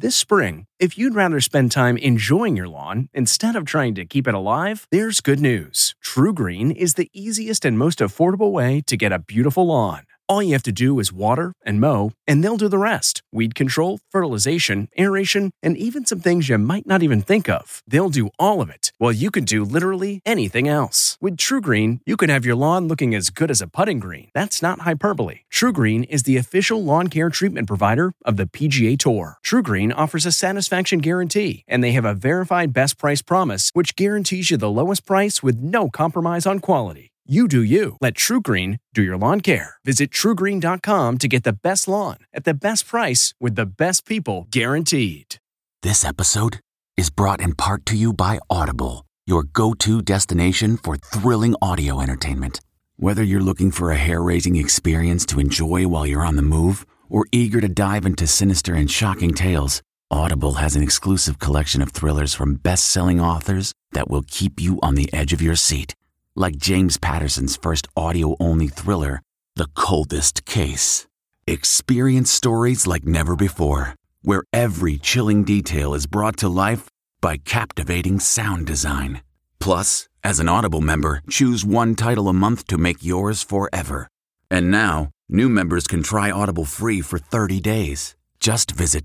This spring, if you'd rather spend time enjoying your lawn instead of trying to keep it alive, there's good news. TruGreen is the easiest and most affordable way to get a beautiful lawn. All you have to do is water and mow, and they'll do the rest. Weed control, fertilization, aeration, and even some things you might not even think of. They'll do all of it, while you can do literally anything else. With TruGreen, you can have your lawn looking as good as a putting green. That's not hyperbole. TruGreen is the official lawn care treatment provider of the PGA Tour. TruGreen offers a satisfaction guarantee, and they have a verified best price promise, which guarantees you the lowest price with no compromise on quality. You do you. Let TruGreen do your lawn care. Visit TruGreen.com to get the best lawn at the best price with the best people guaranteed. This episode is brought in part to you by Audible, your go-to destination for thrilling audio entertainment. Whether you're looking for a hair-raising experience to enjoy while you're on the move or eager to dive into sinister and shocking tales, Audible has an exclusive collection of thrillers from best-selling authors that will keep you on the edge of your seat. Like James Patterson's first audio-only thriller, The Coldest Case. Experience stories like never before, where every chilling detail is brought to life by captivating sound design. Plus, as an Audible member, choose one title a month to make yours forever. And now, new members can try Audible free for 30 days. Just visit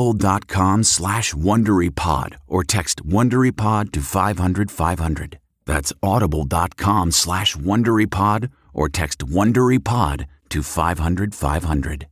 audible.com/WonderyPod or text WonderyPod to 500-500. That's audible.com/WonderyPod or text WonderyPod to 500-500.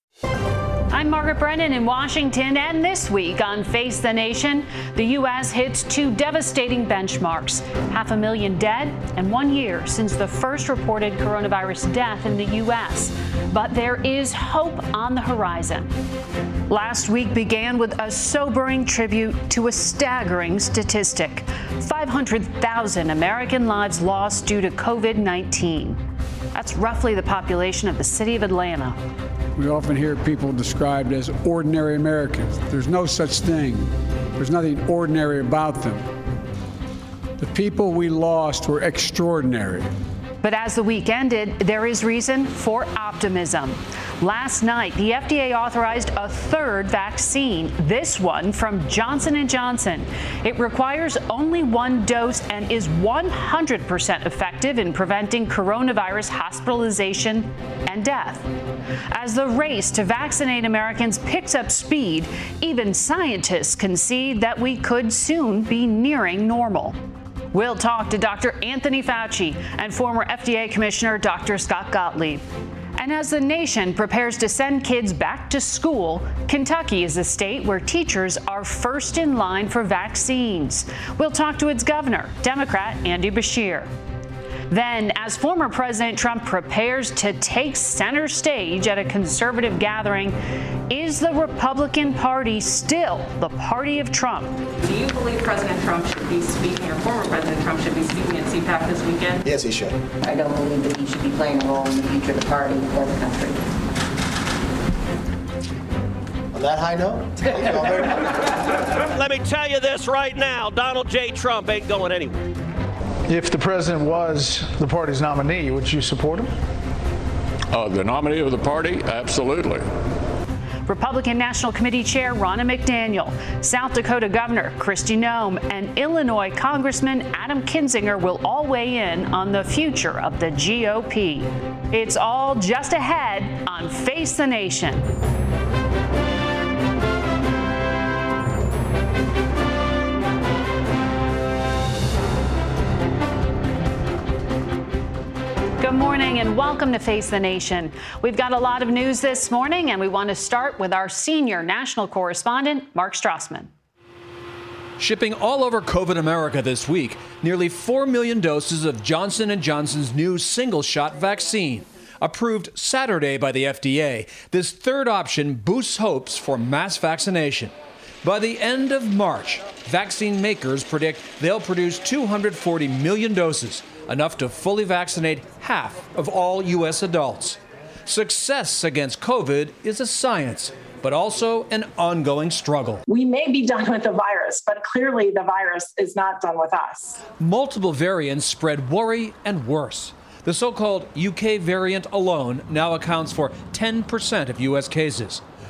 I'm Margaret Brennan in Washington, and this week on Face the Nation, the U.S. hits two devastating benchmarks: 500,000 dead and 1 year since the first reported coronavirus death in the U.S. But there is hope on the horizon. Last week began with a sobering tribute to a staggering statistic: 500,000 American lives lost due to COVID-19. That's roughly the population of the city of Atlanta. We often hear people described as ordinary Americans. There's no such thing. There's nothing ordinary about them. The people we lost were extraordinary. But as the week ended, there is reason for optimism. Last night, the FDA authorized a third vaccine, this one from Johnson & Johnson. It requires only one dose and is 100% effective in preventing coronavirus hospitalization and death. As the race to vaccinate Americans picks up speed, even scientists concede that we could soon be nearing normal. We'll talk to Dr. Anthony Fauci and former FDA Commissioner Dr. Scott Gottlieb. And as the nation prepares to send kids back to school, Kentucky is a state where teachers are first in line for vaccines. We'll talk to its governor, Democrat Andy Beshear. Then, as former President Trump prepares to take center stage at a conservative gathering, is the Republican Party still the party of Trump? Do you believe President Trump should be speaking, or former President Trump should be speaking at CPAC this weekend? Yes, he should. I don't believe that he should be playing a role in the future of the party or the country. On that high note, let me tell you this right now, Donald J. Trump ain't going anywhere. If the president was the party's nominee, would you support him? The nominee of the party? Absolutely. Republican National Committee Chair Ronna McDaniel, South Dakota Governor Kristi Noem, and Illinois Congressman Adam Kinzinger will all weigh in on the future of the GOP. It's all just ahead on Face the Nation. Good morning and welcome to Face the Nation. We've got a lot of news this morning, and we want to start with our senior national correspondent, Mark Strassman. Shipping all over COVID America this week, nearly 4 million doses of Johnson & Johnson's new single-shot vaccine. Approved Saturday by the FDA, this third option boosts hopes for mass vaccination. By the end of March, vaccine makers predict they'll produce 240 million doses, enough to fully vaccinate half of all U.S. adults. Success against COVID is a science, but also an ongoing struggle. We may be done with the virus, but clearly the virus is not done with us. Multiple variants spread worry and worse. The so-called UK variant alone now accounts for 10% of U.S. cases.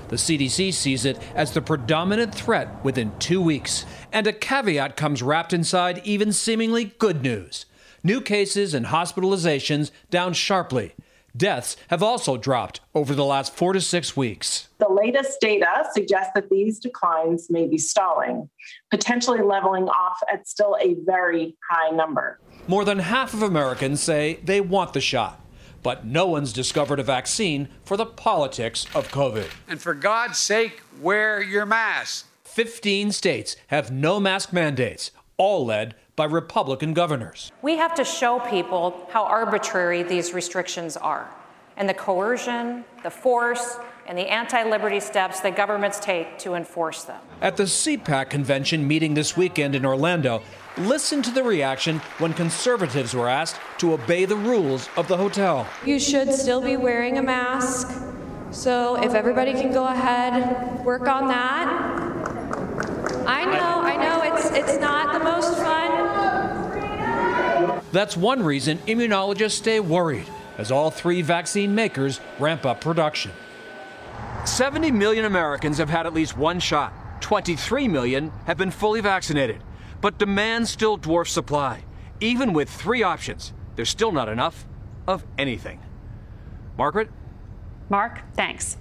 The CDC sees it as the predominant threat within 2 weeks. And a caveat comes wrapped inside even seemingly good news. New cases and hospitalizations down sharply. Deaths have also dropped over the last 4 to 6 weeks. The latest data suggests that these declines may be stalling, potentially leveling off at still a very high number. More than half of Americans say they want the shot, but no one's discovered a vaccine for the politics of COVID. And for God's sake, wear your mask. 15 states have no mask mandates, all led by Republican governors. We have to show people how arbitrary these restrictions are, and the coercion, the force, and the anti-liberty steps that governments take to enforce them. At the CPAC convention meeting this weekend in Orlando, listen to the reaction when conservatives were asked to obey the rules of the hotel. You should still be wearing a mask, so if everybody can go ahead, work on that. I know, it's not the most fun. That's one reason immunologists stay worried as all 3 vaccine makers ramp up production. 70 million Americans have had at least one shot. 23 million have been fully vaccinated. But demand still dwarfs supply. Even with 3 options, there's still not enough of anything. Margaret? Mark, thanks.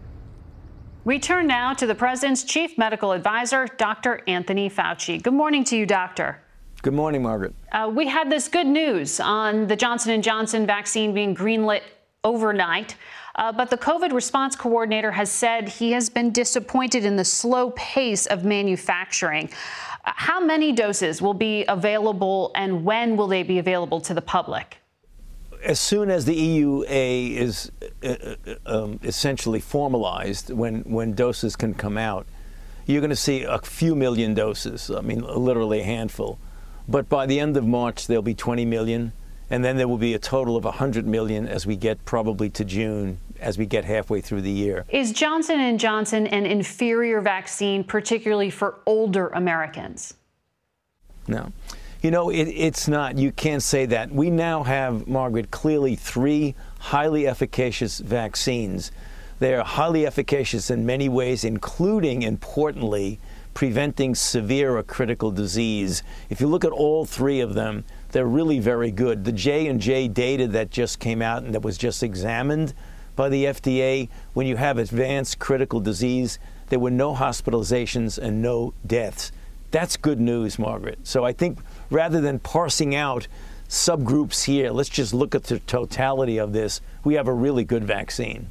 We turn now to the president's chief medical advisor, Dr. Anthony Fauci. Good morning to you, doctor. Good morning, Margaret. We had this good news on the Johnson & Johnson vaccine being greenlit overnight. But the COVID response coordinator has said he has been disappointed in the slow pace of manufacturing. How many doses will be available and when will they be available to the public? As soon as the EUA is essentially formalized, when doses can come out, you're going to see a few million doses. I mean, literally a handful. But by the end of March, there'll be 20 million. And then there will be a total of 100 million as we get probably to June, as we get halfway through the year. Is Johnson & Johnson an inferior vaccine, particularly for older Americans? No. You know, it's not. You can't say that. We now have, Margaret, clearly 3 highly efficacious vaccines. They are highly efficacious in many ways, including, importantly, preventing severe or critical disease. If you look at all 3 of them, they're really very good. The J&J data that just came out and that was just examined by the FDA, when you have advanced critical disease, there were no hospitalizations and no deaths. That's good news, Margaret. So I think rather than parsing out subgroups here, let's just look at the totality of this. We have a really good vaccine.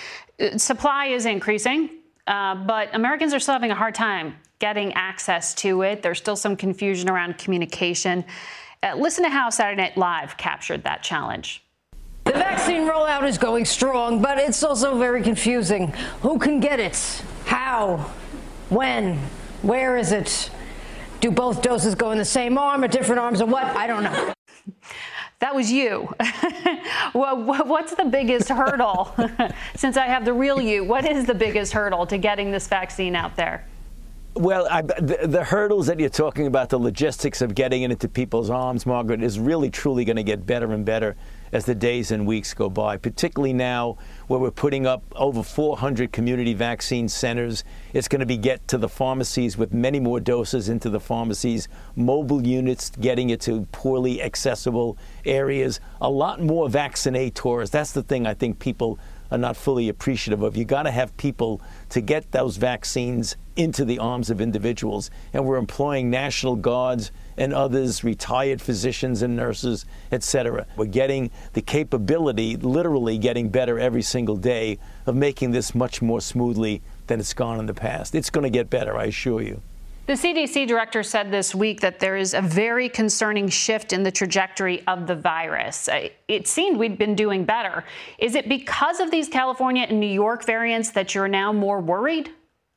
Supply is increasing, but Americans are still having a hard time getting access to it. There's still some confusion around communication. Listen to how Saturday Night Live captured that challenge. The vaccine rollout is going strong, but it's also very confusing. Who can get it? How? When? Where is it? Do both doses go in the same arm or different arms or what? I don't know. That was you. Well, what's the biggest hurdle? Since I have the real you, what is the biggest hurdle to getting this vaccine out there? Well, the hurdles that you're talking about, the logistics of getting it into people's arms, Margaret, is really truly going to get better and better as the days and weeks go by, particularly now where we're putting up over 400 community vaccine centers. It's going to be get to the pharmacies with many more doses into the pharmacies, mobile units getting it to poorly accessible areas, a lot more vaccinators. That's the thing I think people are not fully appreciative of. You got to have people to get those vaccines into the arms of individuals. And we're employing National Guards and others, retired physicians and nurses, et cetera. We're getting the capability, literally getting better every single day, of making this much more smoothly than it's gone in the past. It's going to get better, I assure you. The CDC director said this week that there is a very concerning shift in the trajectory of the virus. It seemed we'd been doing better. Is it because of these California and New York variants that you're now more worried?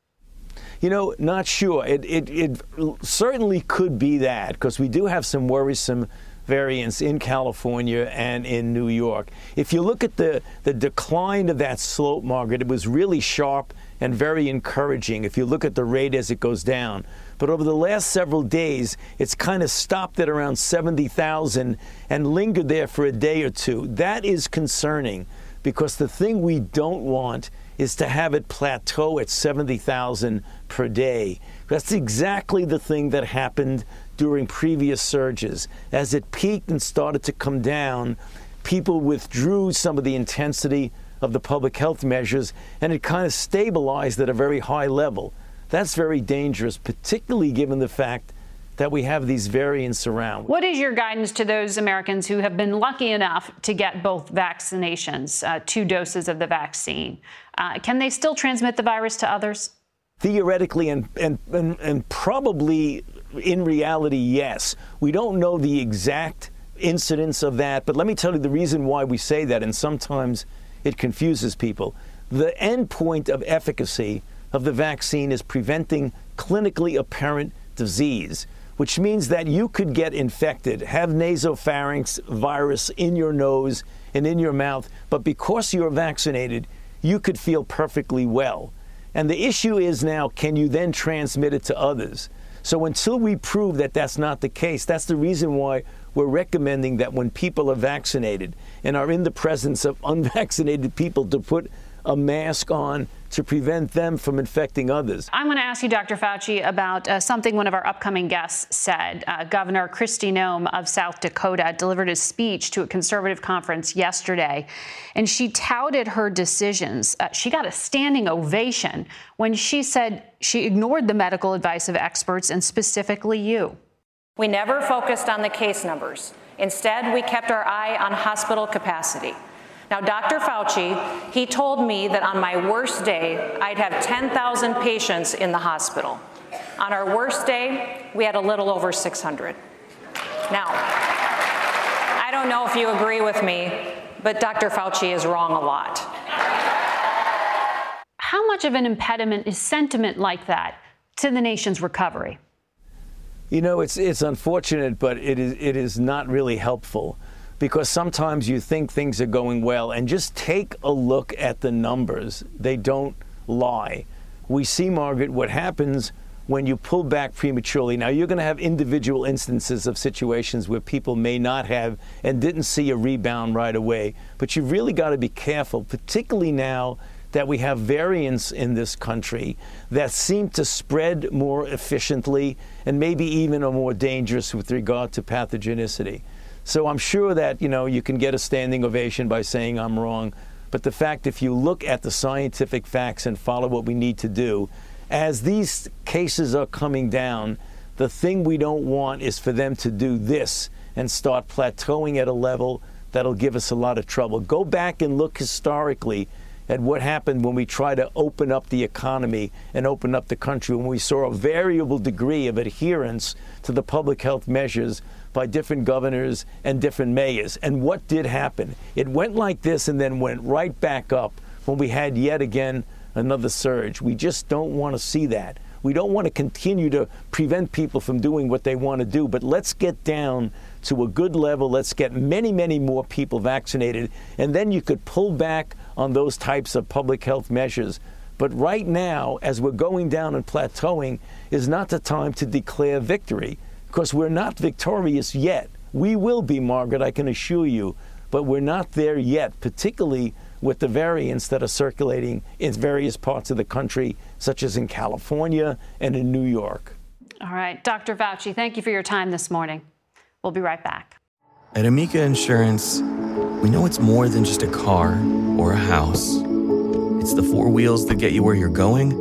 You know, not sure. It certainly could be that, because we do have some worrisome variants in California and in New York. If you look at the decline of that slope, Margaret, it was really sharp and very encouraging if you look at the rate as it goes down. But over the last several days, it's kind of stopped at around 70,000 and lingered there for a day or two. That is concerning, because the thing we don't want is to have it plateau at 70,000 per day. That's exactly the thing that happened during previous surges. As it peaked and started to come down, people withdrew some of the intensity of the public health measures, and it kind of stabilized at a very high level. That's very dangerous, particularly given the fact that we have these variants around. What is your guidance to those Americans who have been lucky enough to get both vaccinations, 2 doses of the vaccine? Can they still transmit the virus to others? Theoretically and probably in reality, yes. We don't know the exact incidence of that, but let me tell you the reason why we say that, and sometimes it confuses people. The end point of efficacy of the vaccine is preventing clinically apparent disease, which means that you could get infected, have nasopharynx virus in your nose and in your mouth, but because you're vaccinated, you could feel perfectly well. And the issue is now, can you then transmit it to others? So until we prove that that's not the case, that's the reason why we're recommending that when people are vaccinated and are in the presence of unvaccinated people, to put a mask on to prevent them from infecting others. I'm going to ask you, Dr. Fauci, about something one of our upcoming guests said. Governor Kristi Noem of South Dakota delivered a speech to a conservative conference yesterday, and she touted her decisions. She got a standing ovation when she said she ignored the medical advice of experts, and specifically you. We never focused on the case numbers. Instead, we kept our eye on hospital capacity. Now, Dr. Fauci, he told me that on my worst day, I'd have 10,000 patients in the hospital. On our worst day, we had a little over 600. Now, I don't know if you agree with me, but Dr. Fauci is wrong a lot. How much of an impediment is sentiment like that to the nation's recovery? You know, it's unfortunate, but it is not really helpful. Because sometimes you think things are going well, and just take a look at the numbers. They don't lie. We see, Margaret, what happens when you pull back prematurely. Now, you're going to have individual instances of situations where people may not have and didn't see a rebound right away. But you've really got to be careful, particularly now that we have variants in this country that seem to spread more efficiently and maybe even are more dangerous with regard to pathogenicity. So I'm sure that, you can get a standing ovation by saying I'm wrong. But the fact, if you look at the scientific facts and follow what we need to do, as these cases are coming down, the thing we don't want is for them to do this and start plateauing at a level that'll give us a lot of trouble. Go back and look historically at what happened when we tried to open up the economy and open up the country, when we saw a variable degree of adherence to the public health measures by different governors and different mayors. And what did happen? It went like this and then went right back up when we had yet again another surge. We just don't want to see that. We don't want to continue to prevent people from doing what they want to do, but let's get down to a good level. Let's get many, many more people vaccinated, and then you could pull back on those types of public health measures. But right now, as we're going down and plateauing, is not the time to declare victory, because we're not victorious yet. We will be, Margaret, I can assure you, but we're not there yet, particularly with the variants that are circulating in various parts of the country, such as in California and in New York. All right, Dr. Fauci, thank you for your time this morning. We'll be right back. At Amica Insurance, we know it's more than just a car or a house. It's the 4 wheels that get you where you're going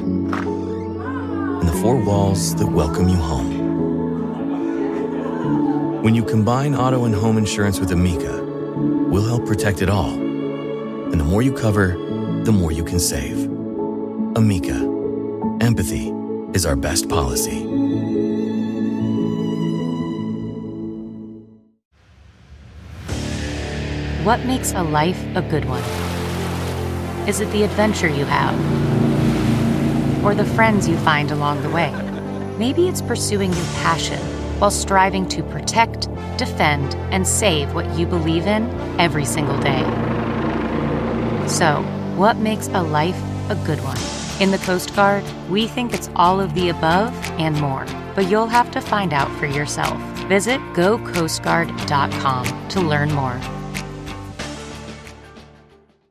and the 4 walls that welcome you home. When you combine auto and home insurance with Amica, we'll help protect it all. And the more you cover, the more you can save. Amica. Empathy is our best policy. What makes a life a good one? Is it the adventure you have? Or the friends you find along the way? Maybe it's pursuing your passion while striving to protect, defend, and save what you believe in every single day. So, what makes a life a good one? In the Coast Guard, we think it's all of the above and more, but you'll have to find out for yourself. Visit GoCoastGuard.com to learn more.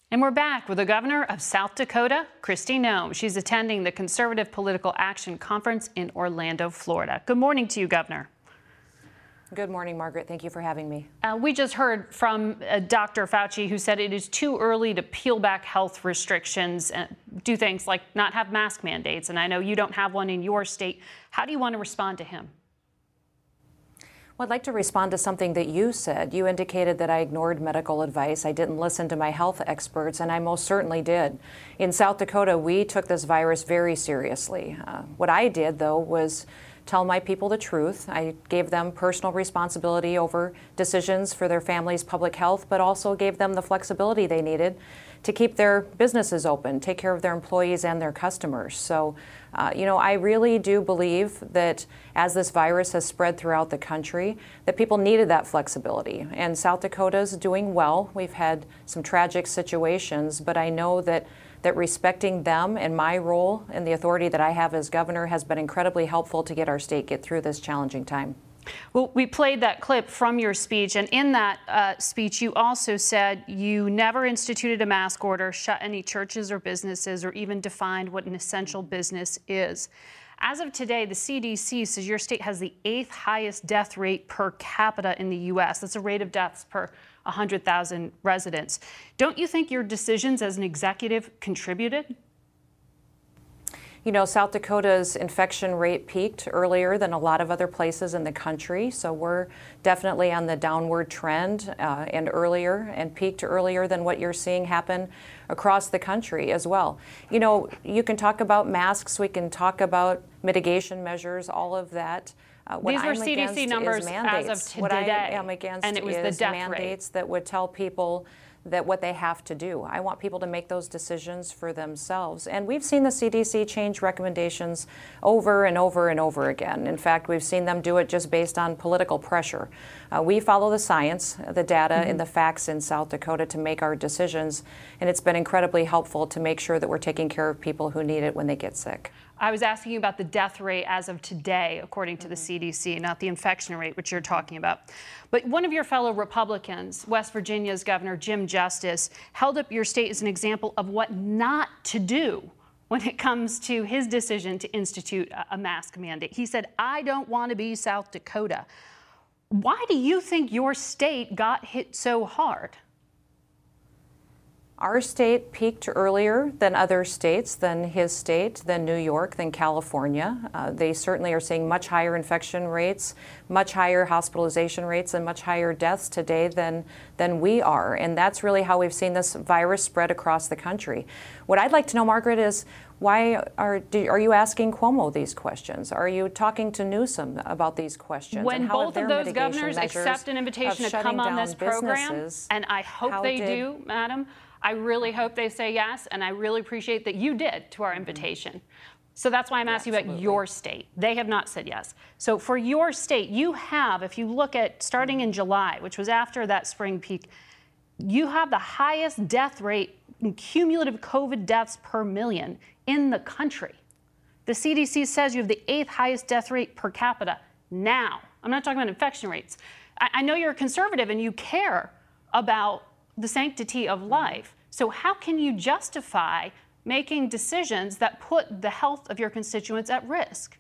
And we're back with the governor of South Dakota, Kristi Noem. She's attending the Conservative Political Action Conference in Orlando, Florida. Good morning to you, Governor. Good morning, Margaret. Thank you for having me. We just heard from Dr. Fauci, who said it is too early to peel back health restrictions and do things like not have mask mandates. And I know you don't have one in your state. How do you want to respond to him? Well, I'd like to respond to something that you said. You indicated that I ignored medical advice. I didn't listen to my health experts, and I most certainly did. In South Dakota, we took this virus very seriously. What I did, though, was tell my people the truth. I gave them personal responsibility over decisions for their family's public health, but also gave them the flexibility they needed to keep their businesses open, take care of their employees and their customers. So, I really do believe that as this virus has spread throughout the country, that people needed that flexibility. And South Dakota's doing well. We've had some tragic situations, but I know that respecting them and my role and the authority that I have as governor has been incredibly helpful to get our state get through this challenging time. Well, we played that clip from your speech, and in that speech, you also said you never instituted a mask order, shut any churches or businesses, or even defined what an essential business is. As of today, the CDC says your state has the 8th highest death rate per capita in the U.S. That's a rate of deaths per 100,000 residents. Don't you think your decisions as an executive contributed? South Dakota's infection rate peaked earlier than a lot of other places in the country, so we're definitely on the downward trend and peaked earlier than what you're seeing happen across the country as well. You can talk about masks, we can talk about mitigation measures, all of that. These were CDC numbers as of today. What I am against and it was is the death mandates rate that would tell people that what they have to do. I want people to make those decisions for themselves. And we've seen the CDC change recommendations over and over and over again. In fact, we've seen them do it just based on political pressure. We follow the science, the data, and the facts in South Dakota to make our decisions. And it's been incredibly helpful to make sure that we're taking care of people who need it when they get sick. I was asking you about the death rate as of today, according to the CDC, not the infection rate, which you're talking about. But one of your fellow Republicans, West Virginia's Governor Jim Justice, held up your state as an example of what not to do when it comes to his decision to institute a mask mandate. He said, "I don't want to be South Dakota." Why do you think your state got hit so hard? Our state peaked earlier than other states, than his state, than New York, than California. They certainly are seeing much higher infection rates, much higher hospitalization rates, and much higher deaths today than we are. And that's really how we've seen this virus spread across the country. What I'd like to know, Margaret, is why are you asking Cuomo these questions? Are you talking to Newsom about these questions? When both of those governors accept an invitation to come on this program, and I hope they do, Madam, I really hope they say yes, and I really appreciate that you did to our invitation. So that's why I'm asking you about your state. They have not said yes. So for your state, you have, if you look at starting in July, which was after that spring peak, you have the highest death rate in cumulative COVID deaths per million in the country. The CDC says you have the 8th highest death rate per capita now. I'm not talking about infection rates. I know you're a conservative and you care about the sanctity of life. So how can you justify making decisions that put the health of your constituents at risk?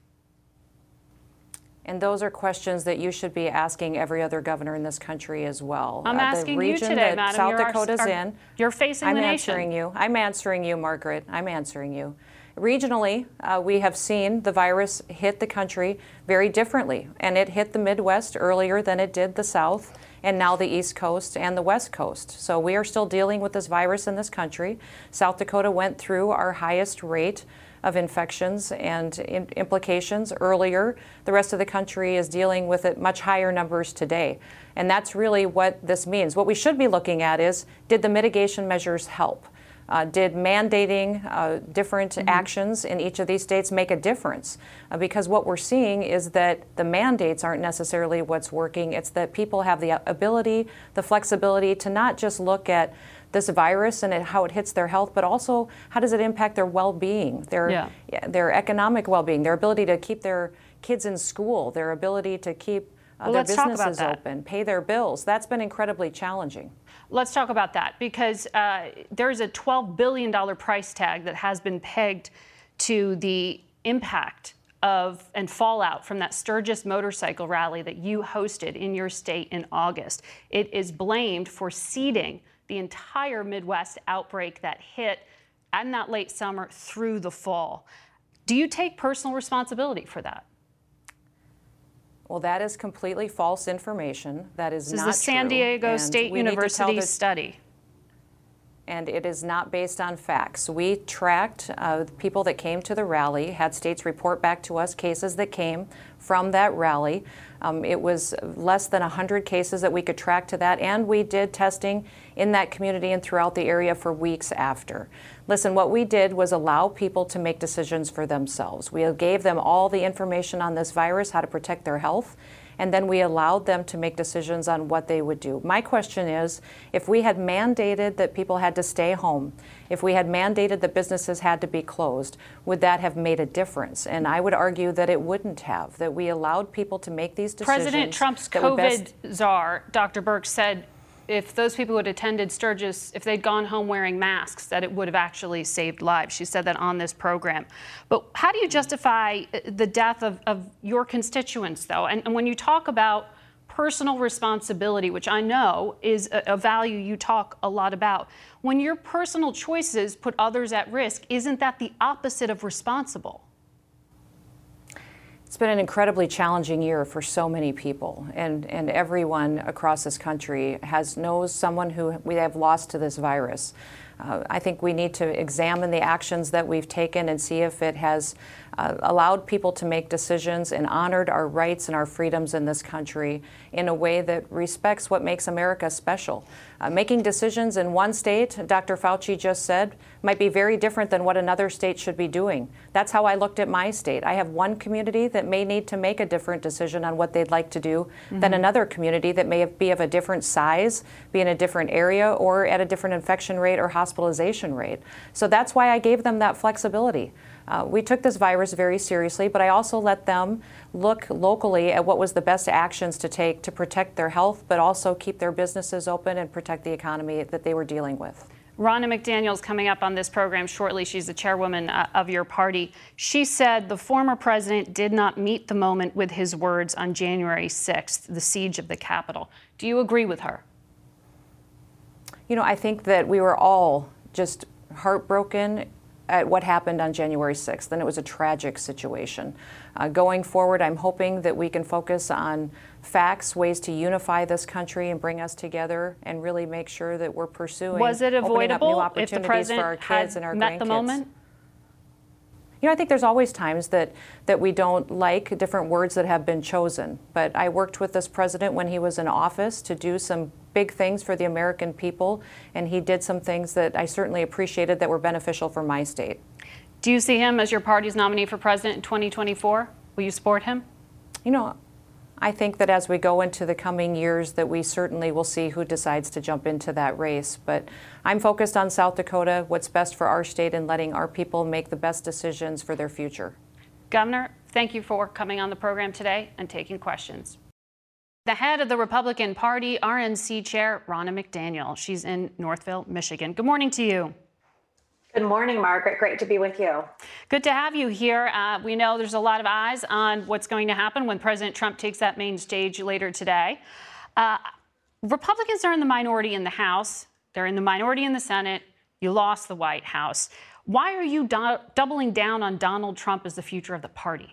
And those are questions that you should be asking every other governor in this country as well. I'm asking you today, Madam. South Dakota's in. You're facing the nation. I'm answering you, Margaret. I'm answering you. Regionally, we have seen the virus hit the country very differently, and it hit the Midwest earlier than it did the South, and now the East Coast and the West Coast. So we are still dealing with this virus in this country. South Dakota went through our highest rate of infections and implications earlier. The rest of the country is dealing with it much higher numbers today. And that's really what this means. What we should be looking at is, did the mitigation measures help? Did mandating different actions in each of these states make a difference? Because what we're seeing is that the mandates aren't necessarily what's working. It's that people have the ability, the flexibility to not just look at this virus and how it hits their health, but also how does it impact their well-being, their economic well-being, their ability to keep their kids in school, their ability to keep their businesses open, pay their bills. That's been incredibly challenging. Let's talk about that, because there's a $12 billion price tag that has been pegged to the impact of and fallout from that Sturgis motorcycle rally that you hosted in your state in August. It is blamed for seeding the entire Midwest outbreak that hit in that late summer through the fall. Do you take personal responsibility for that? Well, that is completely false information. That is not true. This is the San Diego State University study. And it is not based on facts. We tracked people that came to the rally, had states report back to us cases that came from that rally. It was less than 100 cases that we could track to that, and we did testing in that community and throughout the area for weeks after. Listen, what we did was allow people to make decisions for themselves. We gave them all the information on this virus, how to protect their health, and then we allowed them to make decisions on what they would do. My question is, if we had mandated that people had to stay home, if we had mandated that businesses had to be closed, would that have made a difference? And I would argue that it wouldn't have, that we allowed people to make these decisions. President Trump's COVID czar, Dr. Birx, said if those people who had attended Sturgis, if they'd gone home wearing masks, that it would have actually saved lives. She said that on this program. But how do you justify the death of your constituents, though? And when you talk about personal responsibility, which I know is a value you talk a lot about, when your personal choices put others at risk, isn't that the opposite of responsible? It's been an incredibly challenging year for so many people, and everyone across this country knows someone who we have lost to this virus. I think we need to examine the actions that we've taken and see if it has allowed people to make decisions and honored our rights and our freedoms in this country in a way that respects what makes America special. Making decisions in one state, Dr. Fauci just said, might be very different than what another state should be doing. That's how I looked at my state. I have one community that may need to make a different decision on what they'd like to do than another community that may be of a different size, be in a different area, or at a different infection rate or hospitalization rate. So that's why I gave them that flexibility. We took this virus very seriously, but I also let them look locally at what was the best actions to take to protect their health, but also keep their businesses open and protect the economy that they were dealing with. Ronna McDaniel's coming up on this program shortly. She's the chairwoman of your party. She said the former president did not meet the moment with his words on January 6th, the siege of the Capitol. Do you agree with her? You know, I think that we were all just heartbroken at what happened on January 6th, and it was a tragic situation. Going forward, I'm hoping that we can focus on facts, ways to unify this country and bring us together and really make sure that we're pursuing Was it avoidable if the president for our kids and our met grandkids. The moment? You know, I think there's always times that we don't like different words that have been chosen. But I worked with this president when he was in office to do some big things for the American people, and he did some things that I certainly appreciated that were beneficial for my state. Do you see him as your party's nominee for president in 2024? Will you support him? You know, I think that as we go into the coming years that we certainly will see who decides to jump into that race. But I'm focused on South Dakota, what's best for our state, and letting our people make the best decisions for their future. Governor, thank you for coming on the program today and taking questions. The head of the Republican Party, RNC Chair, Ronna McDaniel. She's in Northville, Michigan. Good morning to you. Good morning, Margaret. Great to be with you. Good to have you here. We know there's a lot of eyes on what's going to happen when President Trump takes that main stage later today. Republicans are in the minority in the House. They're in the minority in the Senate. You lost the White House. Why are you doubling down on Donald Trump as the future of the party?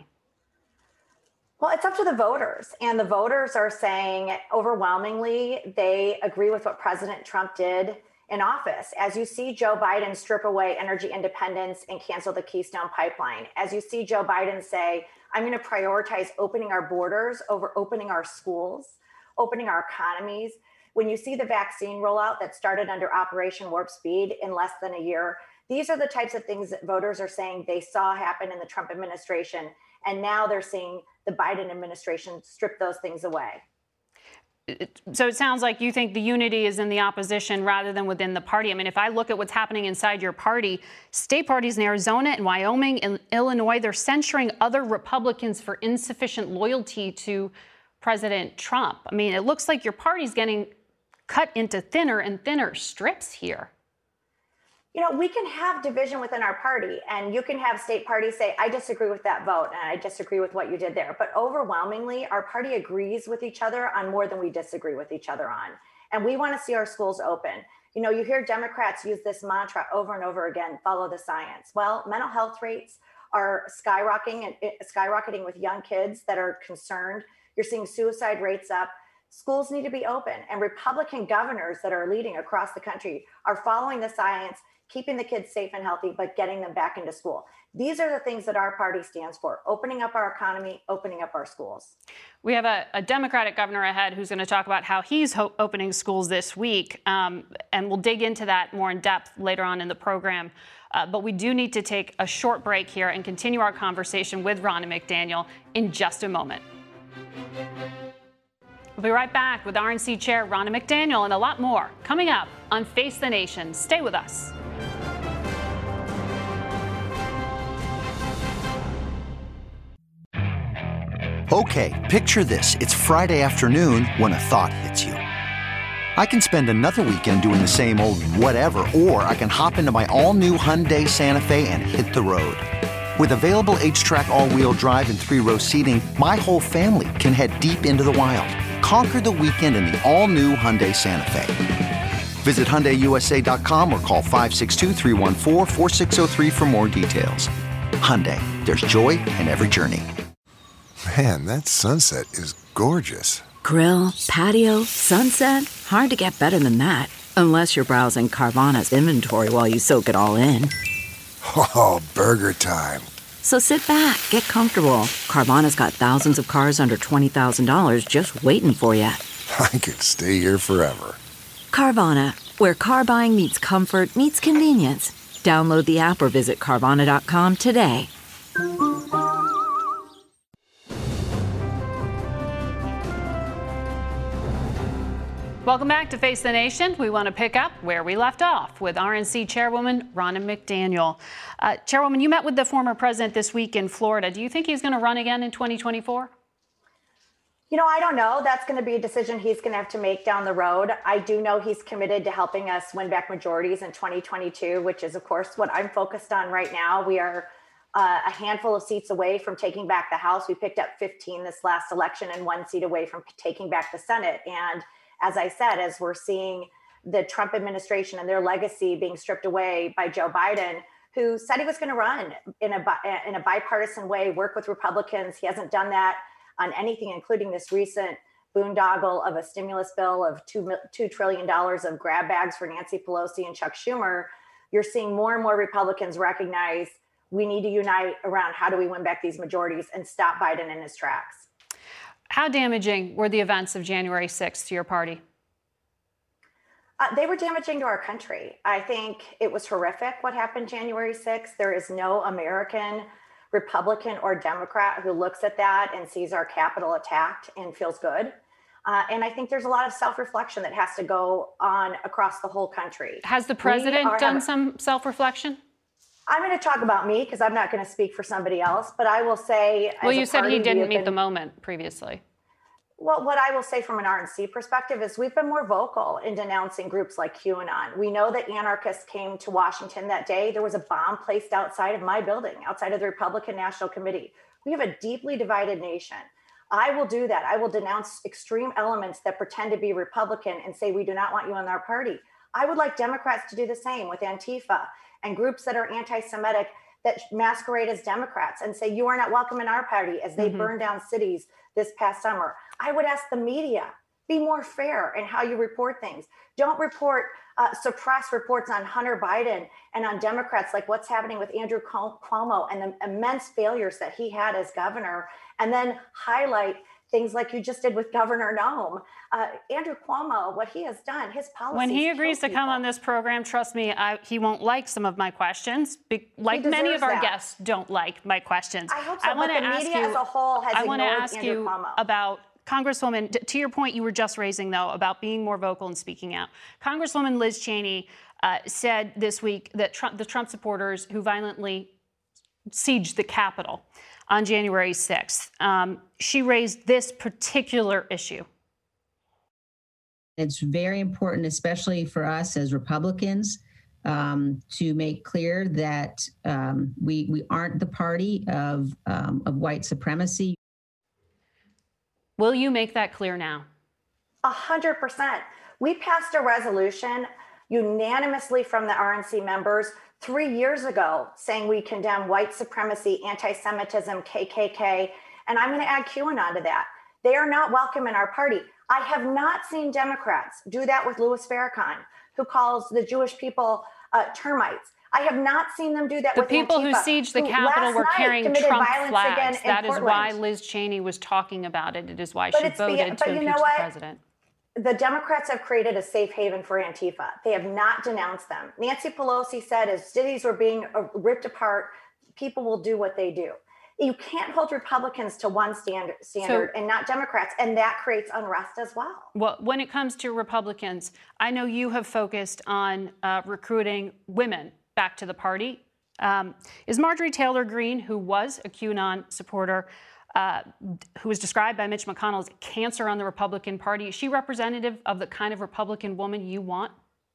Well, it's up to the voters, and the voters are saying overwhelmingly they agree with what President Trump did in office. As you see Joe Biden strip away energy independence and cancel the Keystone Pipeline, as you see Joe Biden say, I'm going to prioritize opening our borders over opening our schools, opening our economies. When you see the vaccine rollout that started under Operation Warp Speed in less than a year, these are the types of things that voters are saying they saw happen in the Trump administration. And now they're seeing the Biden administration strip those things away. So it sounds like you think the unity is in the opposition rather than within the party. I mean, if I look at what's happening inside your party, state parties in Arizona and Wyoming and Illinois, they're censuring other Republicans for insufficient loyalty to President Trump. I mean, it looks like your party's getting cut into thinner and thinner strips here. You know, we can have division within our party, and you can have state parties say, I disagree with that vote, and I disagree with what you did there. But overwhelmingly, our party agrees with each other on more than we disagree with each other on. And we want to see our schools open. You know, you hear Democrats use this mantra over and over again, follow the science. Well, mental health rates are skyrocketing with young kids that are concerned. You're seeing suicide rates up. Schools need to be open. And Republican governors that are leading across the country are following the science, keeping the kids safe and healthy, but getting them back into school. These are the things that our party stands for: opening up our economy, opening up our schools. We have a Democratic governor ahead who's going to talk about how he's opening schools this week, and we'll dig into that more in depth later on in the program. But we do need to take a short break here and continue our conversation with Ronna McDaniel in just a moment. We'll be right back with RNC Chair Ronna McDaniel and a lot more coming up on Face the Nation. Stay with us. Okay, picture this. It's Friday afternoon when a thought hits you. I can spend another weekend doing the same old whatever, or I can hop into my all-new Hyundai Santa Fe and hit the road. With available H-Track all-wheel drive and 3-row seating, my whole family can head deep into the wild. Conquer the weekend in the all-new Hyundai Santa Fe. Visit HyundaiUSA.com or call 562-314-4603 for more details. Hyundai, there's joy in every journey. Man, that sunset is gorgeous. Grill, patio, sunset. Hard to get better than that. Unless you're browsing Carvana's inventory while you soak it all in. Oh, burger time. So sit back, get comfortable. Carvana's got thousands of cars under $20,000 just waiting for you. I could stay here forever. Carvana, where car buying meets comfort meets convenience. Download the app or visit Carvana.com today. Welcome back to Face the Nation. We want to pick up where we left off with RNC Chairwoman Ronna McDaniel. Chairwoman, you met with the former president this week in Florida. Do you think he's going to run again in 2024? You know, I don't know. That's going to be a decision he's going to have to make down the road. I do know he's committed to helping us win back majorities in 2022, which is, of course, what I'm focused on right now. We are a handful of seats away from taking back the House. We picked up 15 this last election and 1 seat away from taking back the Senate. And as I said, as we're seeing the Trump administration and their legacy being stripped away by Joe Biden, who said he was going to run in a bipartisan way, work with Republicans. He hasn't done that on anything, including this recent boondoggle of a stimulus bill of $2 trillion of grab bags for Nancy Pelosi and Chuck Schumer. You're seeing more and more Republicans recognize we need to unite around how do we win back these majorities and stop Biden in his tracks. How damaging were the events of January 6th to your party? They were damaging to our country. I think it was horrific what happened January 6th. There is no American, Republican or Democrat who looks at that and sees our Capitol attacked and feels good. And I think there's a lot of self-reflection that has to go on across the whole country. Has the president done some self-reflection? I'm going to talk about me because I'm not going to speak for somebody else, but I will say... Well, you said he didn't meet the moment previously. Well, what I will say from an RNC perspective is we've been more vocal in denouncing groups like QAnon. We know that anarchists came to Washington that day. There was a bomb placed outside of my building, outside of the Republican National Committee. We have a deeply divided nation. I will do that. I will denounce extreme elements that pretend to be Republican and say we do not want you in our party. I would like Democrats to do the same with Antifa and groups that are anti-Semitic that masquerade as Democrats and say you are not welcome in our party as they burn down cities this past summer. I would ask the media, be more fair in how you report things. Don't suppress reports on Hunter Biden and on Democrats like what's happening with Andrew Cuomo and the immense failures that he had as governor, and then highlight things like you just did with Governor Nome. Andrew Cuomo, what he has done, his policies. When he agrees to come on this program, trust me, he won't like some of my questions. Like many of our guests don't like my questions. I hope so, but the media as a whole has ignored Andrew Cuomo. I want to ask you about, Congresswoman, to your point you were just raising, though, about being more vocal and speaking out. Congresswoman Liz Cheney said this week that the Trump supporters who violently sieged the Capitol on January 6th, she raised this particular issue. It's very important, especially for us as Republicans, to make clear that we aren't the party of white supremacy. Will you make that clear now? 100%. We passed a resolution unanimously from the RNC members 3 years ago saying we condemn white supremacy, anti-Semitism, KKK, and I'm going to add QAnon to that. They are not welcome in our party. I have not seen Democrats do that with Louis Farrakhan, who calls the Jewish people termites. I have not seen them do that with Antifa. The people who sieged the Capitol were carrying Trump flags. That is why Liz Cheney was talking about it. It is why she voted to impeach the president. The Democrats have created a safe haven for Antifa. They have not denounced them. Nancy Pelosi said as cities were being ripped apart, people will do what they do. You can't hold Republicans to one standard and not Democrats, and that creates unrest as well. Well, when it comes to Republicans, I know you have focused on recruiting women back to the party. Is Marjorie Taylor Greene, who was a QAnon supporter, who was described by Mitch McConnell as cancer on the Republican Party, is she representative of the kind of Republican woman you want?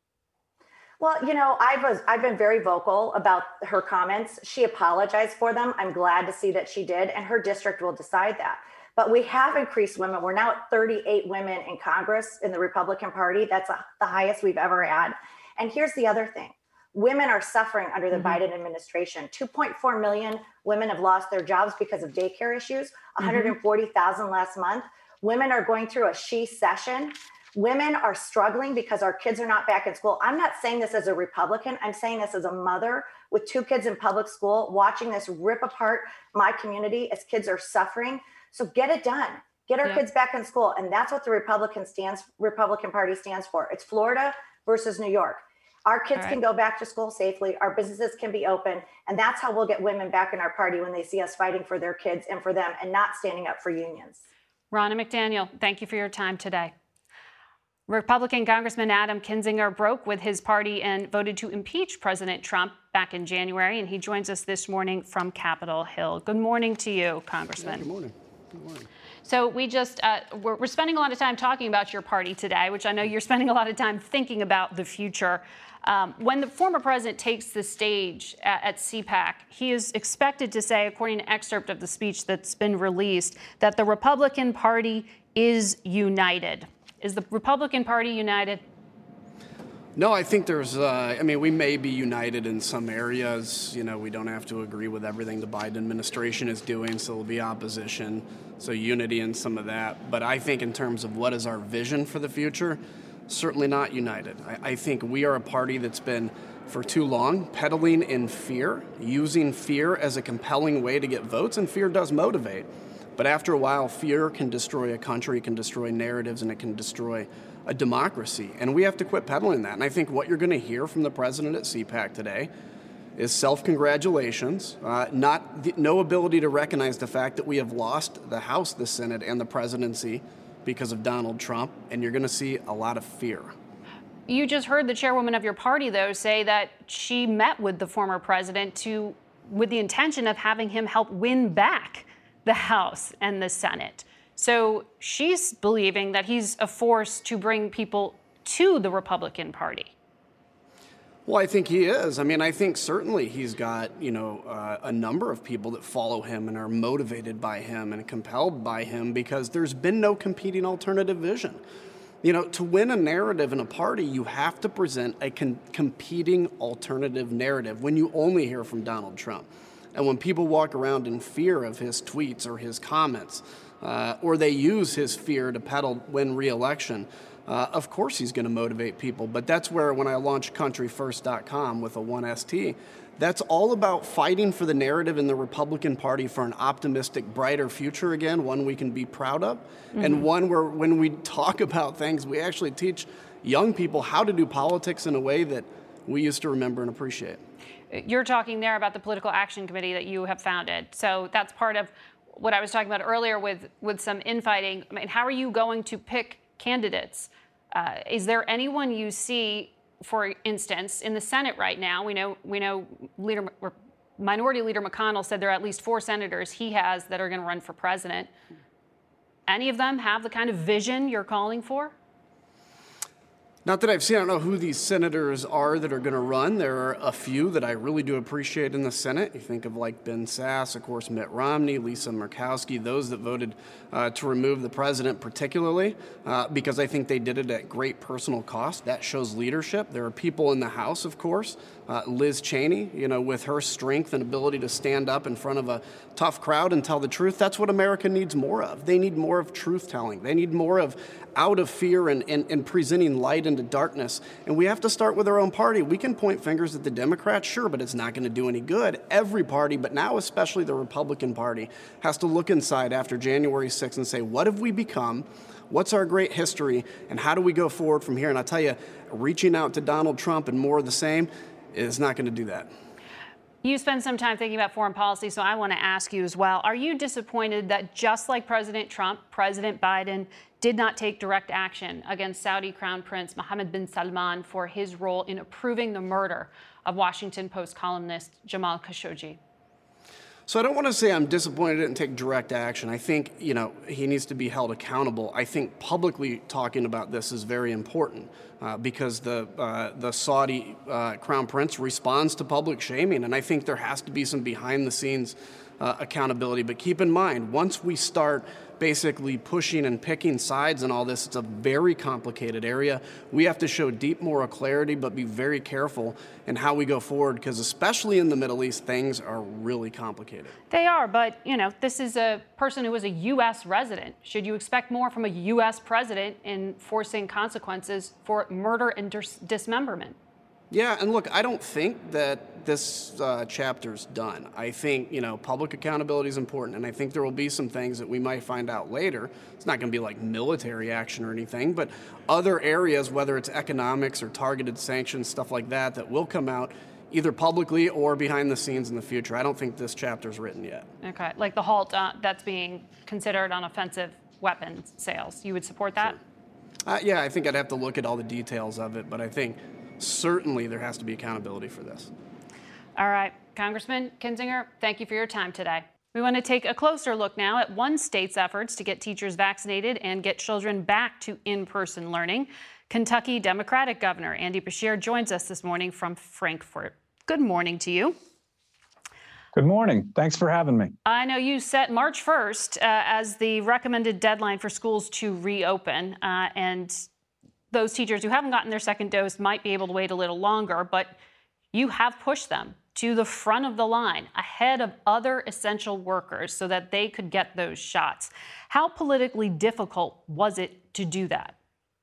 Well, you know, I've been very vocal about her comments. She apologized for them. I'm glad to see that she did, and her district will decide that. But we have increased women. We're now at 38 women in Congress in the Republican Party. That's the highest we've ever had. And here's the other thing. Women are suffering under the Biden administration. 2.4 million women have lost their jobs because of daycare issues, 140,000 last month. Women are going through a she-cession. Women are struggling because our kids are not back in school. I'm not saying this as a Republican. I'm saying this as a mother with 2 kids in public school, watching this rip apart my community as kids are suffering. So get it done. Get our kids back in school. And that's what the Republican Party stands for. It's Florida versus New York. Our kids can go back to school safely. Our businesses can be open. And that's how we'll get women back in our party when they see us fighting for their kids and for them and not standing up for unions. Ronna McDaniel, thank you for your time today. Republican Congressman Adam Kinzinger broke with his party and voted to impeach President Trump back in January, and he joins us this morning from Capitol Hill. Good morning to you, Congressman. Good morning. Good morning. So we just, we're spending a lot of time talking about your party today, which I know you're spending a lot of time thinking about the future. When the former president takes the stage at CPAC, he is expected to say, according to an excerpt of the speech that's been released, that the Republican Party is united. Is the Republican Party united? No, I think there's, we may be united in some areas. You know, we don't have to agree with everything the Biden administration is doing, so there'll be opposition. So unity in some of that. But I think in terms of what is our vision for the future, certainly not united. I think we are a party that's been, for too long, peddling in fear, using fear as a compelling way to get votes, and fear does motivate. But after a while, fear can destroy a country, can destroy narratives, and it can destroy a democracy. And we have to quit peddling that. And I think what you're going to hear from the president at CPAC today is self-congratulations, no ability to recognize the fact that we have lost the House, the Senate, and the presidency because of Donald Trump. And you're going to see a lot of fear. You just heard the chairwoman of your party, though, say that she met with the former president with the intention of having him help win back the House and the Senate. So she's believing that he's a force to bring people to the Republican Party. Well, I think he is. I think certainly he's got, a number of people that follow him and are motivated by him and compelled by him because there's been no competing alternative vision. To win a narrative in a party, you have to present a competing alternative narrative when you only hear from Donald Trump. And when people walk around in fear of his tweets or his comments, or they use his fear to peddle win re-election, of course he's going to motivate people. But that's where when I launched countryfirst.com with a 1ST, that's all about fighting for the narrative in the Republican Party for an optimistic, brighter future again, one we can be proud of, and one where when we talk about things, we actually teach young people how to do politics in a way that we used to remember and appreciate. You're talking there about the Political Action Committee that you have founded. So that's part of what I was talking about earlier with some infighting. How are you going to pick candidates? Is there anyone you see, for instance, in the Senate right now? We know Minority Leader McConnell said there are at least 4 senators he has that are going to run for president. Any of them have the kind of vision you're calling for? Not that I've seen. I don't know who these senators are that are going to run. There are a few that I really do appreciate in the Senate. You think of like Ben Sasse, of course, Mitt Romney, Lisa Murkowski, those that voted to remove the president particularly, because I think they did it at great personal cost. That shows leadership. There are people in the House, of course. Liz Cheney, with her strength and ability to stand up in front of a tough crowd and tell the truth. That's what America needs more of. They need more of truth telling. They need more of out of fear and presenting light into darkness. And we have to start with our own party. We can point fingers at the Democrats, sure, but it's not going to do any good. Every party, but now especially the Republican Party, has to look inside after January 6th and say, what have we become? What's our great history? And how do we go forward from here? And I'll tell you, reaching out to Donald Trump and more of the same is not going to do that. You spend some time thinking about foreign policy, so I want to ask you as well. Are you disappointed that just like President Trump, President Biden did not take direct action against Saudi Crown Prince Mohammed bin Salman for his role in approving the murder of Washington Post columnist Jamal Khashoggi? So I don't want to say I'm disappointed he didn't take direct action. I think, he needs to be held accountable. I think publicly talking about this is very important because the Saudi Crown Prince responds to public shaming, and I think there has to be some behind-the-scenes accountability. But keep in mind, once we start basically pushing and picking sides and all this, it's a very complicated area. We have to show deep moral clarity, but be very careful in how we go forward, because especially in the Middle East, things are really complicated. They are, but, this is a person who is a U.S. resident. Should you expect more from a U.S. president in forcing consequences for murder and dismemberment? Yeah, and look, I don't think that this chapter's done. I think, public accountability is important, and I think there will be some things that we might find out later. It's not going to be like military action or anything, but other areas, whether it's economics or targeted sanctions, stuff like that, that will come out either publicly or behind the scenes in the future. I don't think this chapter's written yet. Okay, like the halt that's being considered on offensive weapons sales. You would support that? Sure. Yeah, I think I'd have to look at all the details of it, but I think certainly there has to be accountability for this. All right, Congressman Kinzinger, thank you for your time today. We want to take a closer look now at one state's efforts to get teachers vaccinated and get children back to in-person learning. Kentucky Democratic Governor Andy Beshear joins us this morning from Frankfort. Good morning to you. Good morning. Thanks for having me. I know you set March 1st as the recommended deadline for schools to reopen, and those teachers who haven't gotten their second dose might be able to wait a little longer, but you have pushed them to the front of the line ahead of other essential workers so that they could get those shots. How politically difficult was it to do that?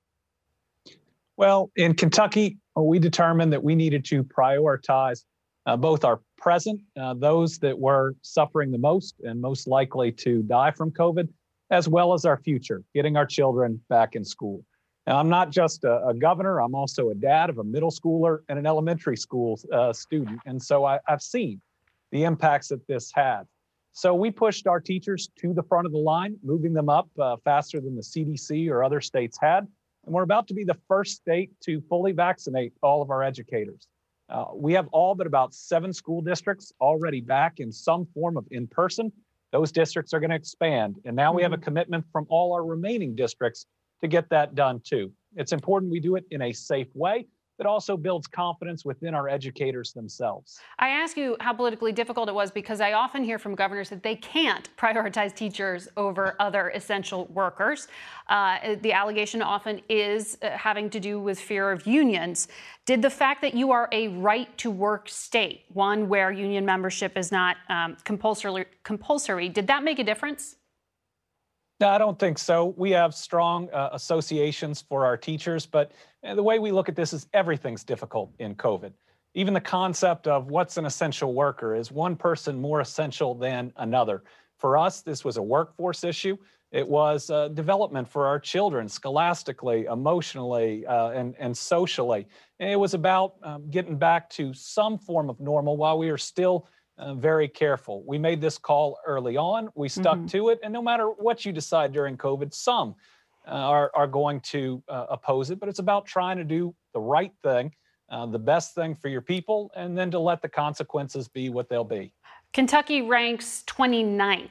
Well, in Kentucky, we determined that we needed to prioritize both our present, those that were suffering the most and most likely to die from COVID, as well as our future, getting our children back in school. Now, I'm not just a governor, I'm also a dad of a middle schooler and an elementary school student. And so I've seen the impacts that this had. So we pushed our teachers to the front of the line, moving them up faster than the CDC or other states had. And we're about to be the first state to fully vaccinate all of our educators. We have all but about 7 school districts already back in some form of in-person. Those districts are going to expand. And now we have a commitment from all our remaining districts to get that done too. It's important we do it in a safe way that also builds confidence within our educators themselves. I ask you how politically difficult it was because I often hear from governors that they can't prioritize teachers over other essential workers. The allegation often is having to do with fear of unions. Did the fact that you are a right-to-work state, one where union membership is not compulsory, did that make a difference? No, I don't think so. We have strong associations for our teachers, but the way we look at this is everything's difficult in COVID. Even the concept of what's an essential worker, is one person more essential than another? For us, this was a workforce issue. It was development for our children, scholastically, emotionally, and socially. And it was about getting back to some form of normal while we are still very careful. We made this call early on. We stuck to it. And no matter what you decide during COVID, some are going to oppose it. But it's about trying to do the right thing, the best thing for your people, and then to let the consequences be what they'll be. Kentucky ranks 29th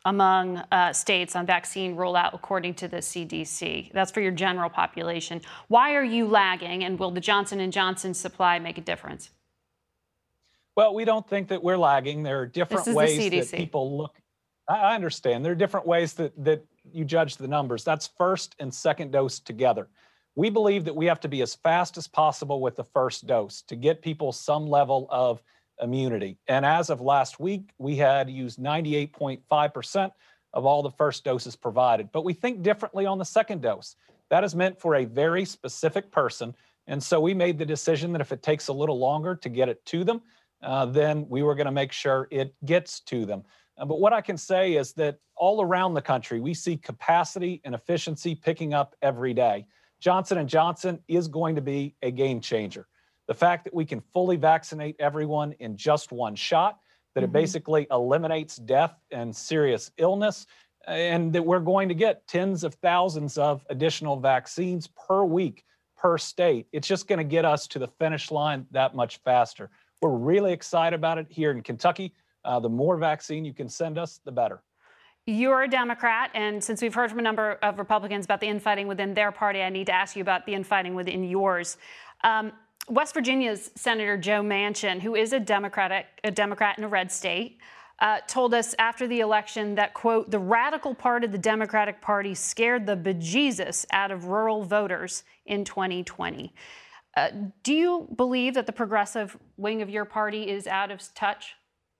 among states on vaccine rollout, according to the CDC. That's for your general population. Why are you lagging, and will the Johnson & Johnson supply make a difference? Well, we don't think that we're lagging. There are different ways that people look. I understand. There are different ways that you judge the numbers. That's first and second dose together. We believe that we have to be as fast as possible with the first dose to get people some level of immunity. And as of last week, we had used 98.5% of all the first doses provided. But we think differently on the second dose. That is meant for a very specific person. And so we made the decision that if it takes a little longer to get it to them, then we were going to make sure it gets to them. But what I can say is that all around the country, we see capacity and efficiency picking up every day. Johnson & Johnson is going to be a game changer. The fact that we can fully vaccinate everyone in just one shot, that it basically eliminates death and serious illness, and that we're going to get tens of thousands of additional vaccines per week, per state. It's just going to get us to the finish line that much faster. We're really excited about it here in Kentucky. The more vaccine you can send us, the better. You're a Democrat, and since we've heard from a number of Republicans about the infighting within their party, I need to ask you about the infighting within yours. West Virginia's Senator Joe Manchin, who is a Democrat in a red state, told us after the election that, quote, the radical part of the Democratic Party scared the bejesus out of rural voters in 2020. Do you believe that the progressive wing of your party is out of touch?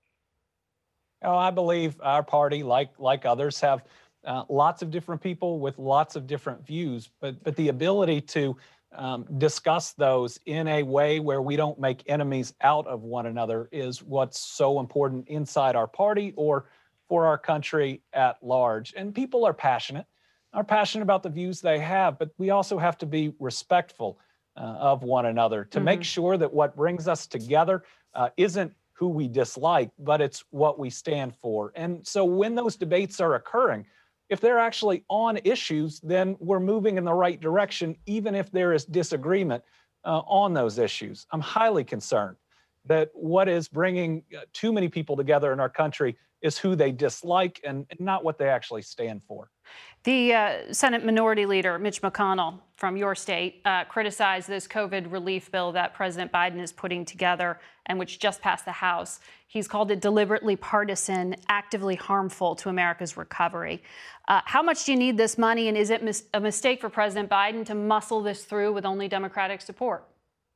Oh, I believe our party, like others, have lots of different people with lots of different views, but the ability to discuss those in a way where we don't make enemies out of one another is what's so important inside our party or for our country at large. And people are passionate about the views they have, but we also have to be respectful of one another to make sure that what brings us together isn't who we dislike, but it's what we stand for. And so when those debates are occurring, if they're actually on issues, then we're moving in the right direction, even if there is disagreement on those issues. I'm highly concerned that what is bringing too many people together in our country is who they dislike and not what they actually stand for. The Senate Minority Leader, Mitch McConnell, from your state, criticized this COVID relief bill that President Biden is putting together and which just passed the House. He's called it deliberately partisan, actively harmful to America's recovery. How much do you need this money, and is it a mistake for President Biden to muscle this through with only Democratic support?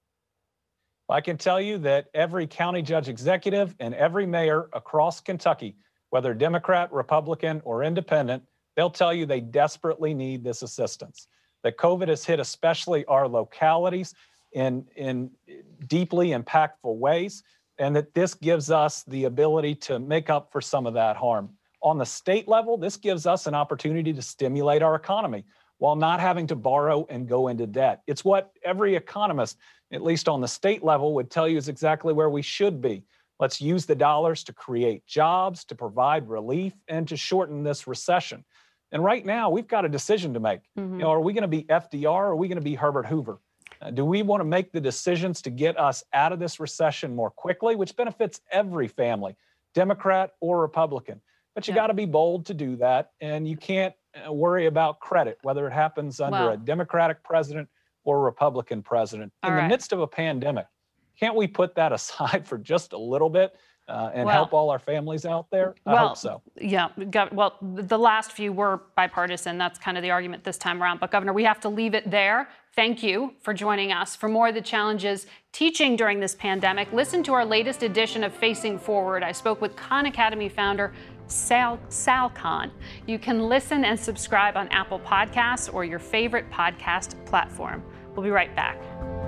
I can tell you that every county judge executive and every mayor across Kentucky, whether Democrat, Republican, or independent, they'll tell you they desperately need this assistance. That COVID has hit especially our localities in deeply impactful ways, and that this gives us the ability to make up for some of that harm. On the state level, this gives us an opportunity to stimulate our economy while not having to borrow and go into debt. It's what every economist, at least on the state level, would tell you is exactly where we should be. Let's use the dollars to create jobs, to provide relief, and to shorten this recession. And right now, we've got a decision to make. Are we going to be FDR or are we going to be Herbert Hoover? Do we want to make the decisions to get us out of this recession more quickly, which benefits every family, Democrat or Republican? But you got to be bold to do that, and you can't worry about credit, whether it happens under a Democratic president or a Republican president. In the midst of a pandemic, can't we put that aside for just a little bit and help all our families out there? I hope so. Yeah. Well, the last few were bipartisan. That's kind of the argument this time around. But, Governor, we have to leave it there. Thank you for joining us. For more of the challenges teaching during this pandemic, listen to our latest edition of Facing Forward. I spoke with Khan Academy founder Sal Khan. You can listen and subscribe on Apple Podcasts or your favorite podcast platform. We'll be right back.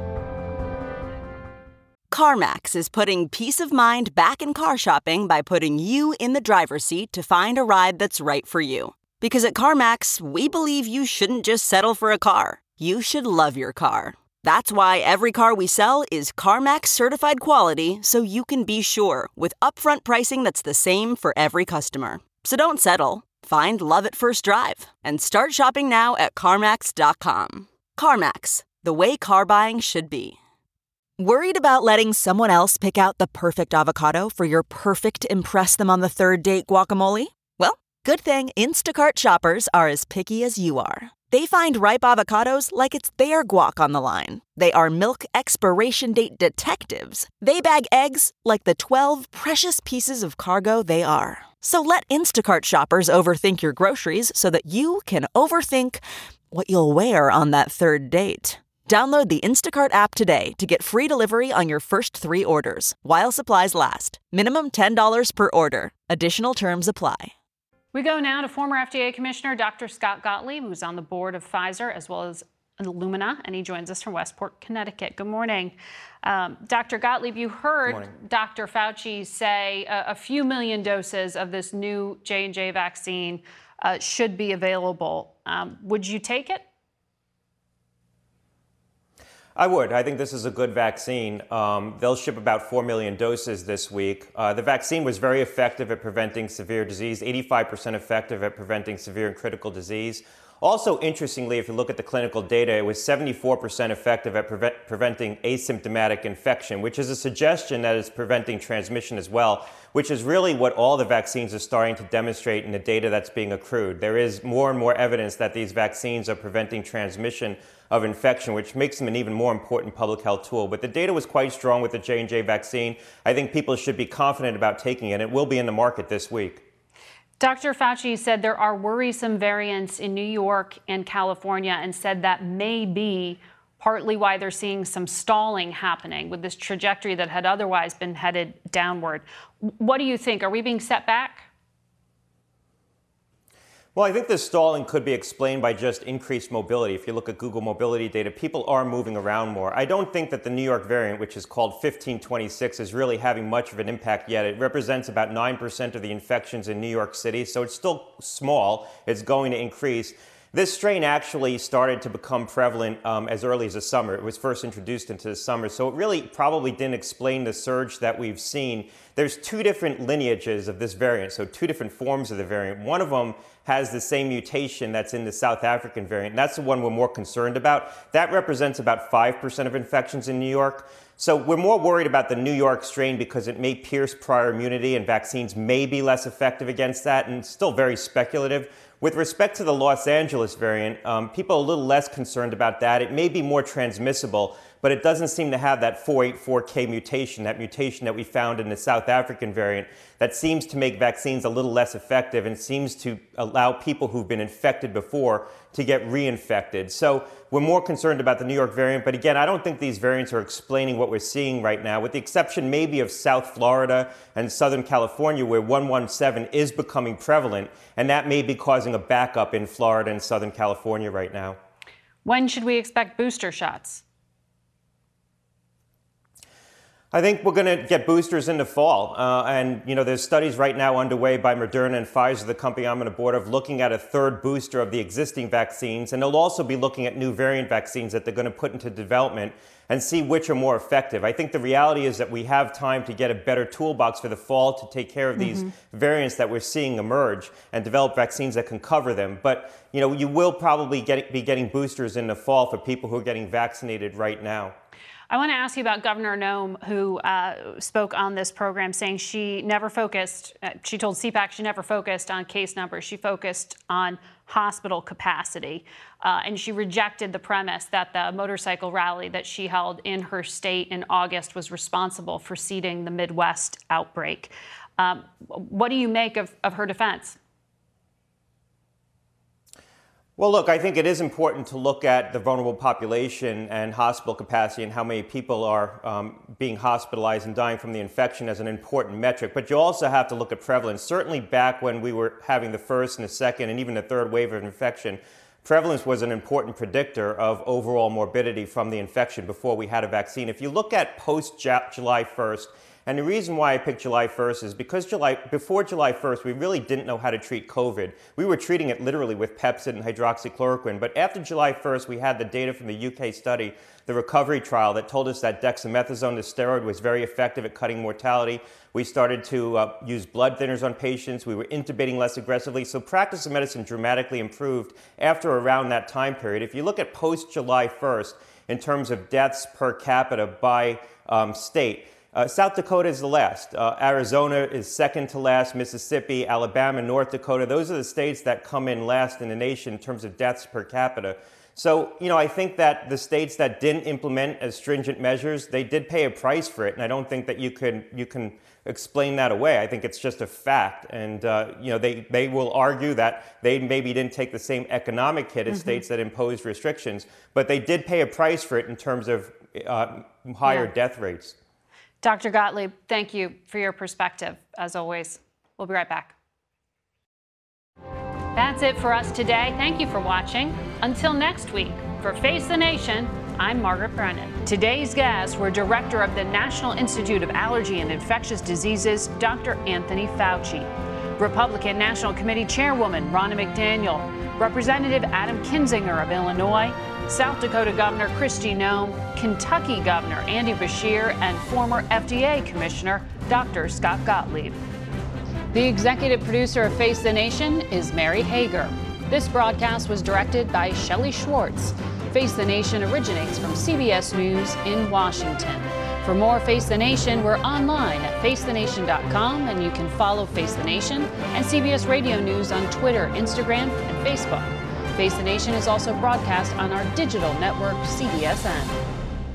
CarMax is putting peace of mind back in car shopping by putting you in the driver's seat to find a ride that's right for you. Because at CarMax, we believe you shouldn't just settle for a car. You should love your car. That's why every car we sell is CarMax certified quality, so you can be sure with upfront pricing that's the same for every customer. So don't settle. Find love at first drive and start shopping now at CarMax.com. CarMax, the way car buying should be. Worried about letting someone else pick out the perfect avocado for your perfect impress them on the third date guacamole? Well, Good thing Instacart shoppers are as picky as you are. They find ripe avocados like it's their guac on the line. They are milk expiration date detectives. They bag eggs like the 12 precious pieces of cargo they are. So let Instacart shoppers overthink your groceries so that you can overthink what you'll wear on that third date. Download the Instacart app today to get free delivery on your first 3 orders, while supplies last. Minimum $10 per order. Additional terms apply. We go now to former FDA Commissioner Dr. Scott Gottlieb, who's on the board of Pfizer as well as Illumina, and he joins us from Westport, Connecticut. Good morning. Dr. Gottlieb, you heard Dr. Fauci say a few million doses of this new J&J vaccine should be available. Would you take it? I would. I think this is a good vaccine. They'll ship about 4 million doses this week. The vaccine was very effective at preventing severe disease, 85% effective at preventing severe and critical disease. Also, interestingly, if you look at the clinical data, it was 74% effective at preventing asymptomatic infection, which is a suggestion that it's preventing transmission as well, which is really what all the vaccines are starting to demonstrate in the data that's being accrued. There is more and more evidence that these vaccines are preventing transmission of infection, which makes them an even more important public health tool. But the data was quite strong with the J&J vaccine. I think people should be confident about taking it. It will be in the market this week. Dr. Fauci said there are worrisome variants in New York and California and said that may be partly why they're seeing some stalling happening with this trajectory that had otherwise been headed downward. What do you think? Are we being set back? Well, I think this stalling could be explained by just increased mobility. If you look at Google mobility data, people are moving around more. I don't think that the New York variant, which is called 1526, is really having much of an impact yet. It represents about 9% of the infections in New York City, so it's still small. It's going to increase. This strain actually started to become prevalent as early as the summer. It was first introduced into the summer, so it really probably didn't explain the surge that we've seen. There's 2 different lineages of this variant, so 2 different forms of the variant. One of them has the same mutation that's in the South African variant, and that's the one we're more concerned about. That represents about 5% of infections in New York. So we're more worried about the New York strain because it may pierce prior immunity and vaccines may be less effective against that, and it's still very speculative. With respect to the Los Angeles variant, people are a little less concerned about that. It may be more transmissible, but it doesn't seem to have that 484K mutation, that mutation that we found in the South African variant, that seems to make vaccines a little less effective and seems to allow people who've been infected before to get reinfected. So we're more concerned about the New York variant, but again, I don't think these variants are explaining what we're seeing right now, with the exception maybe of South Florida and Southern California, where 117 is becoming prevalent, and that may be causing a backup in Florida and Southern California right now. When should we expect booster shots? I think we're going to get boosters in the fall. And, you know, there's studies right now underway by Moderna and Pfizer, the company I'm on the board of, looking at a 3rd booster of the existing vaccines. And they'll also be looking at new variant vaccines that they're going to put into development and see which are more effective. I think the reality is that we have time to get a better toolbox for the fall to take care of these variants that we're seeing emerge and develop vaccines that can cover them. But, you know, you will probably be getting boosters in the fall for people who are getting vaccinated right now. I want to ask you about Governor Noem, who spoke on this program, saying she never focused, she told CPAC she never focused on case numbers. She focused on hospital capacity. And she rejected the premise that the motorcycle rally that she held in her state in August was responsible for seeding the Midwest outbreak. What do you make of her defense? Well, look, I think it is important to look at the vulnerable population and hospital capacity and how many people are being hospitalized and dying from the infection as an important metric. But you also have to look at prevalence. Certainly back when we were having the first and the second and even the 3rd wave of infection, prevalence was an important predictor of overall morbidity from the infection before we had a vaccine. If you look at post-July 1st, and the reason why I picked July 1st is because before July 1st, we really didn't know how to treat COVID. We were treating it literally with Pepcid and hydroxychloroquine. But after July 1st, we had the data from the UK study, the recovery trial, that told us that dexamethasone, the steroid, was very effective at cutting mortality. We started to use blood thinners on patients. We were intubating less aggressively. So practice of medicine dramatically improved after around that time period. If you look at post-July 1st, in terms of deaths per capita by state, South Dakota is the last. Arizona is second to last. Mississippi, Alabama, North Dakota, those are the states that come in last in the nation in terms of deaths per capita. So, I think that the states that didn't implement as stringent measures, they did pay a price for it. And I don't think that you can explain that away. I think it's just a fact. And, they will argue that they maybe didn't take the same economic hit as states that imposed restrictions, but they did pay a price for it in terms of higher death rates. Dr. Gottlieb, thank you for your perspective, as always. We'll be right back. That's it for us today. Thank you for watching. Until next week, for Face the Nation, I'm Margaret Brennan. Today's guests were Director of the National Institute of Allergy and Infectious Diseases, Dr. Anthony Fauci, Republican National Committee Chairwoman Ronna McDaniel, Representative Adam Kinzinger of Illinois, South Dakota Governor Kristi Noem, Kentucky Governor Andy Beshear, and former FDA Commissioner Dr. Scott Gottlieb. The executive producer of Face the Nation is Mary Hager. This broadcast was directed by Shelley Schwartz. Face the Nation originates from CBS News in Washington. For more Face the Nation, we're online at facethenation.com, and you can follow Face the Nation and CBS Radio News on Twitter, Instagram, and Facebook. Face the Nation is also broadcast on our digital network, CBSN.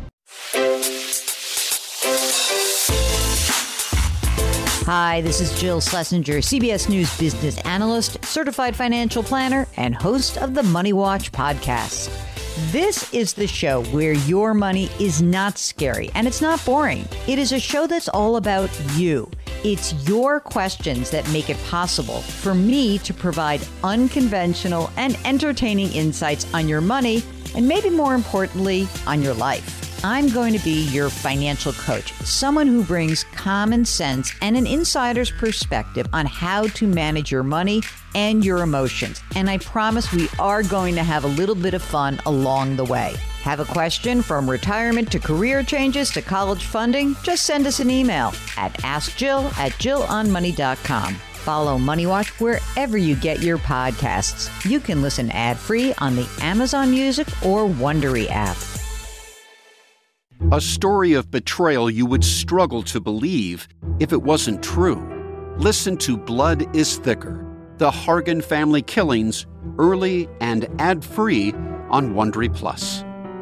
Hi, this is Jill Schlesinger, CBS News business analyst, certified financial planner, and host of the Money Watch podcast. This is the show where your money is not scary and it's not boring. It is a show that's all about you. It's your questions that make it possible for me to provide unconventional and entertaining insights on your money, and maybe more importantly, on your life. I'm going to be your financial coach, someone who brings common sense and an insider's perspective on how to manage your money and your emotions. And I promise we are going to have a little bit of fun along the way. Have a question from retirement to career changes to college funding? Just send us an email at askjill@jillonmoney.com. Follow Money Watch wherever you get your podcasts. You can listen ad-free on the Amazon Music or Wondery app. A story of betrayal you would struggle to believe if it wasn't true. Listen to Blood is Thicker, The Hargan Family Killings, early and ad-free on Wondery Plus.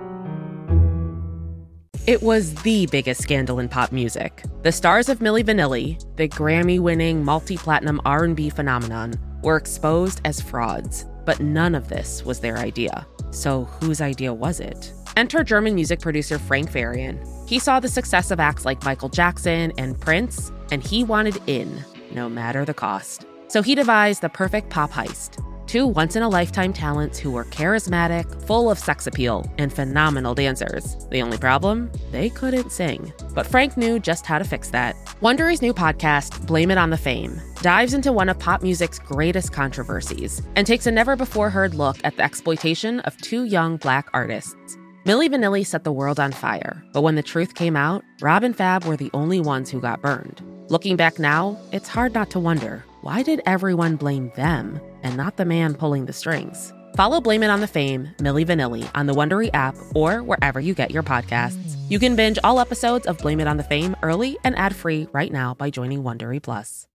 It was the biggest scandal in pop music. The stars of Milli Vanilli, the Grammy-winning multi-platinum R&B phenomenon, were exposed as frauds. But none of this was their idea. So whose idea was it? Enter German music producer Frank Farian. He saw the success of acts like Michael Jackson and Prince, and he wanted in, no matter the cost. So he devised the perfect pop heist. Two once-in-a-lifetime talents who were charismatic, full of sex appeal, and phenomenal dancers. The only problem? They couldn't sing. But Frank knew just how to fix that. Wondery's new podcast, Blame It on the Fame, dives into one of pop music's greatest controversies and takes a never-before-heard look at the exploitation of two young Black artists. Milli Vanilli set the world on fire, but when the truth came out, Rob and Fab were the only ones who got burned. Looking back now, it's hard not to wonder, why did everyone blame them and not the man pulling the strings? Follow Blame It on the Fame, Milli Vanilli on the Wondery app or wherever you get your podcasts. You can binge all episodes of Blame It on the Fame early and ad-free right now by joining Wondery Plus.